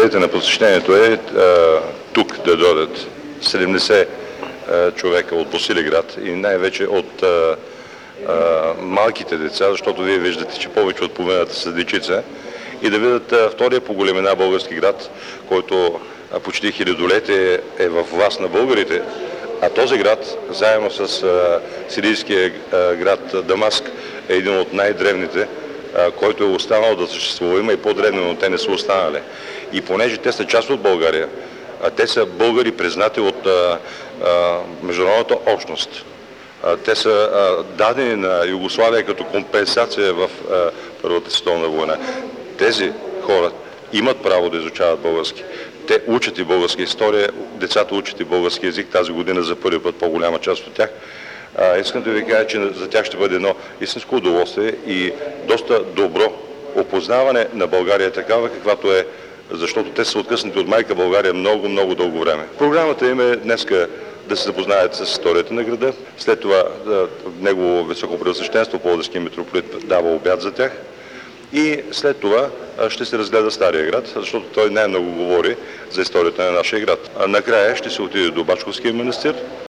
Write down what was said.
Идеята на посещението е тук да дойдат 70 човека от Босилеград и най-вече от малките деца, защото вие виждате, че повече от половината са дечица, и да видят втория по големина български град, който почти хилядолетие е във власт на българите. А този град, заедно с сирийския град Дамаск, е един от най-древните, който е останал да съществува. Има и по-древни, но те не са останали. И понеже те са част от България, те са българи, признати от международната общност. Те са дадени на Югославия като компенсация в Първата световна война. Тези хора имат право да изучават български. Те учат и българска история, децата учат и български език. Тази година за първи път по-голяма част от тях. Искам да ви кажа, че за тях ще бъде едно истинско удоволствие и доста добро опознаване на България такава, каквато е, защото те са откъснати от майка България много, много дълго време. Програмата им е днеска да се запознаят с историята на града. След това негово високопреосвещенство, Пловдивския митрополит, дава обяд за тях. И след това ще се разгледа Стария град, защото той най-много говори за историята на нашия град. Накрая ще се отиде до Бачковския манастир,